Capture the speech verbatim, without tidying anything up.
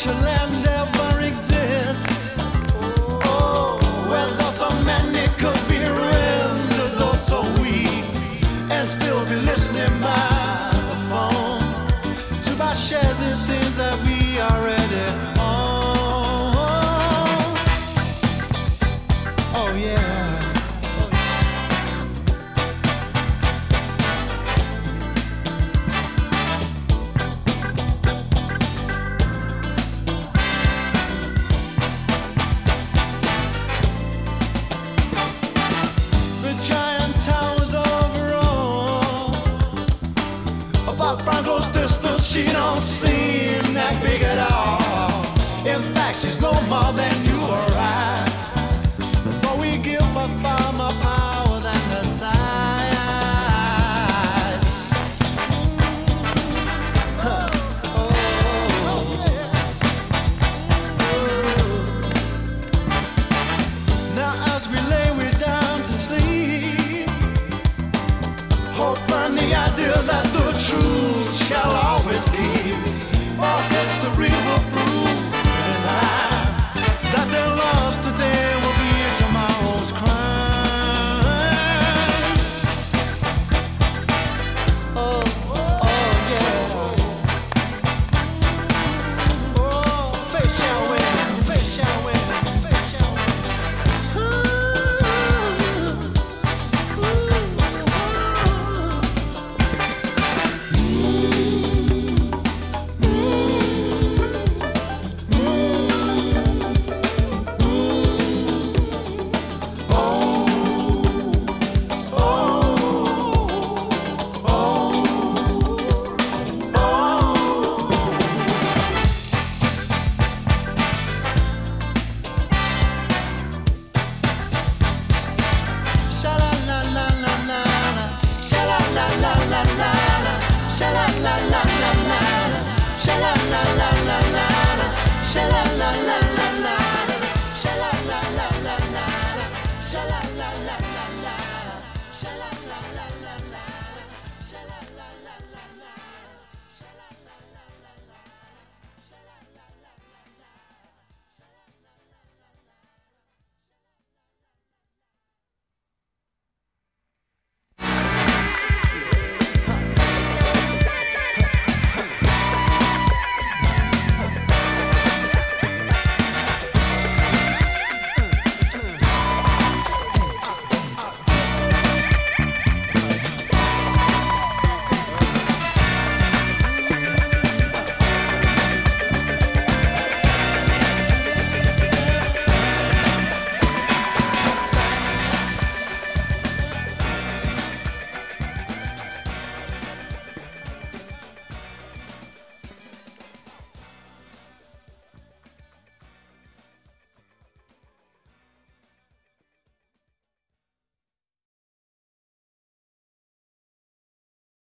a land ever exist? Oh, where though so many could be rendered though so weak, and still be listening by the phone to buy shares in things that we already own. Oh yeah. From close distance, she don't seem that big at all. In fact, she's no more than you or I. Though we give her far more power than her size. Huh. Oh. Oh. Now as we lay we down to sleep, hope and the idea that the truth shall always keep.